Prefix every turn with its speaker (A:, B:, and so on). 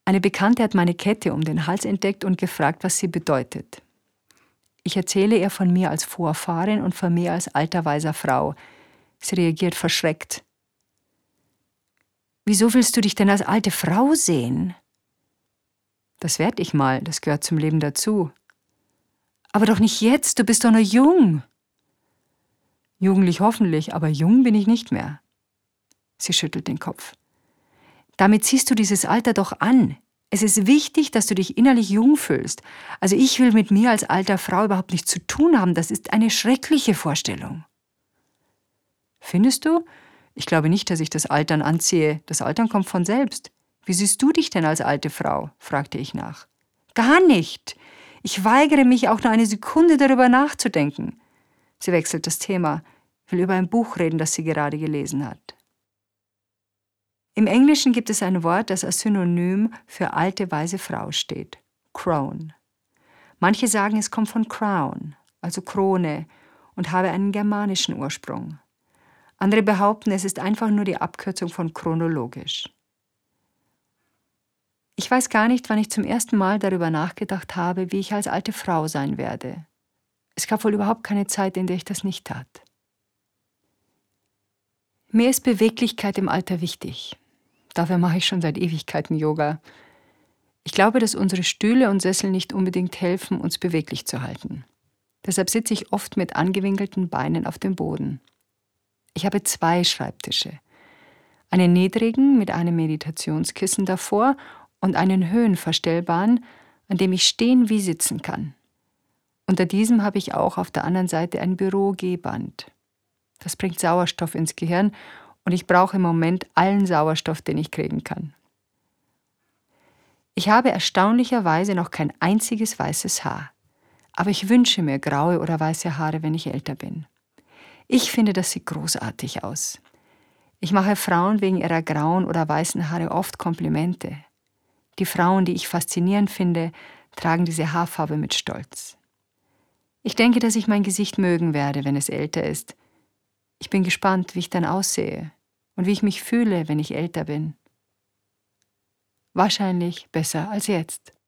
A: Eine Bekannte hat meine Kette um den Hals entdeckt und gefragt, was sie bedeutet. Ich erzähle ihr von mir als Vorfahrin und von mir als alter, weiser Frau. Sie reagiert verschreckt. Wieso willst du dich denn als alte Frau sehen? Das werd ich mal, das gehört zum Leben dazu. Aber doch nicht jetzt, du bist doch noch jung. Jugendlich hoffentlich, aber jung bin ich nicht mehr. Sie schüttelt den Kopf. Damit ziehst du dieses Alter doch an. Es ist wichtig, dass du dich innerlich jung fühlst. Also ich will mit mir als alter Frau überhaupt nichts zu tun haben. Das ist eine schreckliche Vorstellung. Findest du? Ich glaube nicht, dass ich das Altern anziehe. Das Altern kommt von selbst. Wie siehst du dich denn als alte Frau? Fragte ich nach. Gar nicht. Ich weigere mich auch nur eine Sekunde darüber nachzudenken. Sie wechselt das Thema, will über ein Buch reden, das sie gerade gelesen hat. Im Englischen gibt es ein Wort, das als Synonym für alte, weise Frau steht. Crone. Manche sagen, es kommt von Crown, also Krone, und habe einen germanischen Ursprung. Andere behaupten, es ist einfach nur die Abkürzung von chronologisch. Ich weiß gar nicht, wann ich zum ersten Mal darüber nachgedacht habe, wie ich als alte Frau sein werde. Es gab wohl überhaupt keine Zeit, in der ich das nicht tat. Mir ist Beweglichkeit im Alter wichtig. Dafür mache ich schon seit Ewigkeiten Yoga. Ich glaube, dass unsere Stühle und Sessel nicht unbedingt helfen, uns beweglich zu halten. Deshalb sitze ich oft mit angewinkelten Beinen auf dem Boden. Ich habe 2 Schreibtische. Einen niedrigen mit einem Meditationskissen davor und einen höhenverstellbaren, an dem ich stehen wie sitzen kann. Unter diesem habe ich auch auf der anderen Seite ein Bürogehband. Das bringt Sauerstoff ins Gehirn und ich brauche im Moment allen Sauerstoff, den ich kriegen kann. Ich habe erstaunlicherweise noch kein einziges weißes Haar. Aber ich wünsche mir graue oder weiße Haare, wenn ich älter bin. Ich finde, das sieht großartig aus. Ich mache Frauen wegen ihrer grauen oder weißen Haare oft Komplimente. Die Frauen, die ich faszinierend finde, tragen diese Haarfarbe mit Stolz. Ich denke, dass ich mein Gesicht mögen werde, wenn es älter ist. Ich bin gespannt, wie ich dann aussehe und wie ich mich fühle, wenn ich älter bin. Wahrscheinlich besser als jetzt.